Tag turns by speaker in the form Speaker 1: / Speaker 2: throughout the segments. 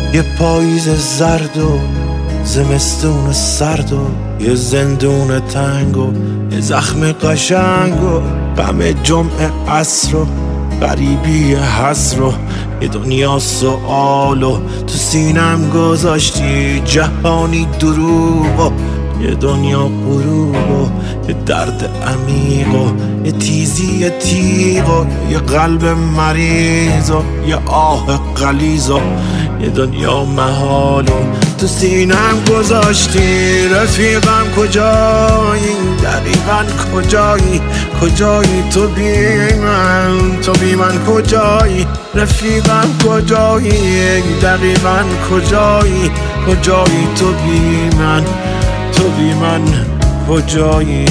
Speaker 1: یه پاییز زرد و زمستون سرد و یه زندون تنگ و یه زخم قشنگ و غم جمعه عصر و غریبی حسر و یه دنیا سؤال و تو سینم گذاشتی جهانی دروغ و یه دنیا غروب و یه درد عمیق و یه تیزی تیغ و یه قلب مریض و یه آه غلیظ و یه دنیا محال و تو سینم گذاشتی. رفیقم کجایی؟ دقیقاً کجایی؟ کجایی تو بی من؟ تو بی من کجایی؟ رفیقم کجایی؟ دقیقاً کجایی؟ کجایی تو بی من؟ تو بی من کجایی؟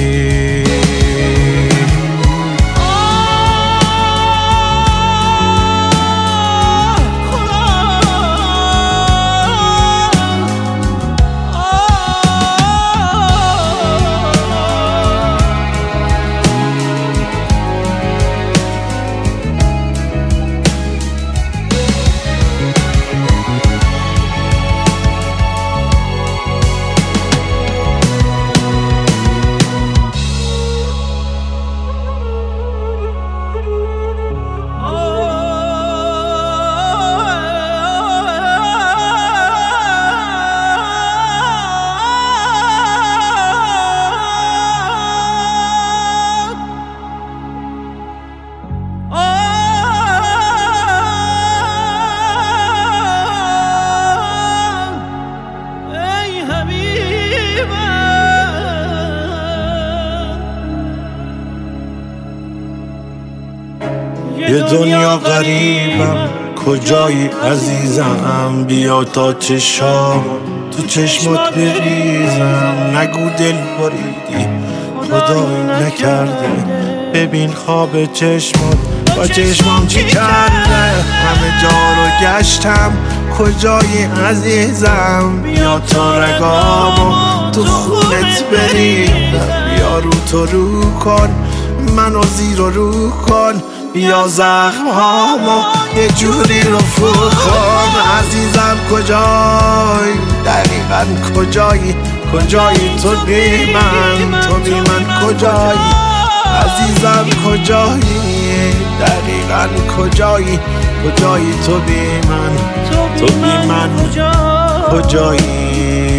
Speaker 1: یه دنیا غریبم کجایی عزیزم؟ بیا تا چشام تو چشمات بریزم. نگو دل بریدی خدایی نکرده، ببین خواب چشمات با چشمام چی کرده. همه جا رو گشتم کجایی عزیزم؟ بیا تا رگامو تو خونت بریدم. بیا رو تو رو کن منو زیر و رو کن، بیا زخم هامو یه جوری رفو کن. عزیزم کجایی؟ دقیقاً کجایی؟ کجایی تو بی من؟ تو بی من کجایی؟ عزیزم کجایی؟ دقیقاً کجایی؟ کجایی تو بی من؟ تو بی من کجایی؟